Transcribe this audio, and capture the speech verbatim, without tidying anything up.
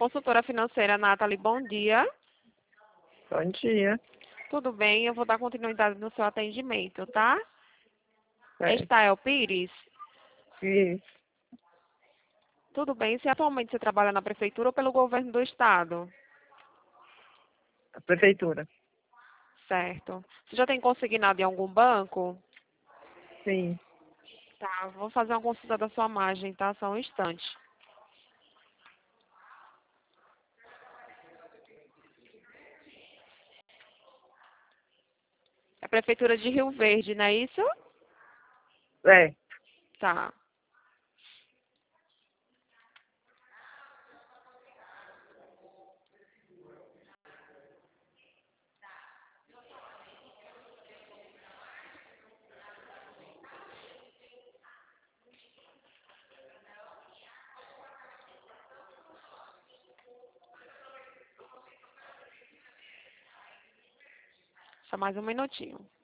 Consultora financeira Nathalie, bom dia. Bom dia. Tudo bem? Eu vou dar continuidade no seu atendimento, tá? É. Estael Pires. Isso. Tudo bem? Se atualmente você trabalha na prefeitura ou pelo governo do estado? A prefeitura. Certo. Você já tem consignado em algum banco? Sim. Tá, vou fazer uma consulta da sua margem, tá? Só um instante. É a prefeitura de Rio Verde, não é isso? É. Tá. Só mais um minutinho.